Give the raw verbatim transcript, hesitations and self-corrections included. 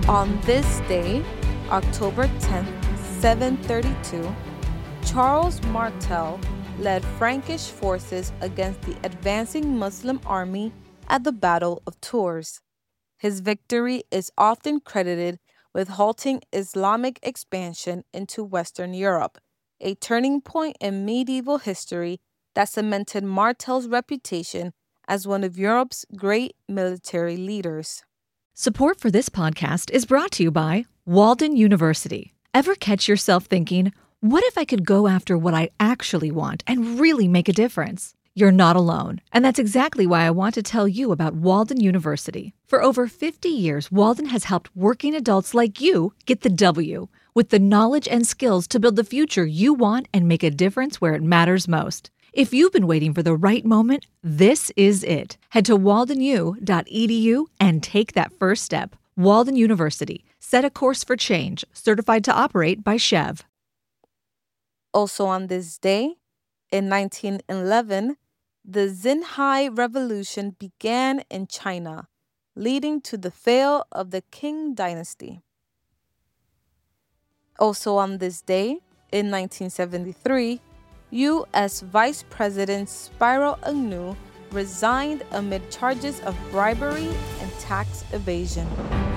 On this day, October tenth, seven thirty-two, Charles Martel led Frankish forces against the advancing Muslim army at the Battle of Tours. His victory is often credited with halting Islamic expansion into Western Europe, a turning point in medieval history that cemented Martel's reputation as one of Europe's great military leaders. Support for this podcast is brought to you by Walden University. Ever catch yourself thinking, what if I could go after what I actually want and really make a difference? You're not alone, and that's exactly why I want to tell you about Walden University. For over fifty years, Walden has helped working adults like you get the W, with the knowledge and skills to build the future you want and make a difference where it matters most. If you've been waiting for the right moment, this is it. Head to walden u dot e d u and take that first step. Walden University. Set a course for change. Certified to operate by Chev. Also on this day, in nineteen eleven, the Xinhai Revolution began in China, leading to the fall of the Qing dynasty. Also on this day, in nineteen seventy-three, U S Vice President Spiro Agnew resigned amid charges of bribery and tax evasion.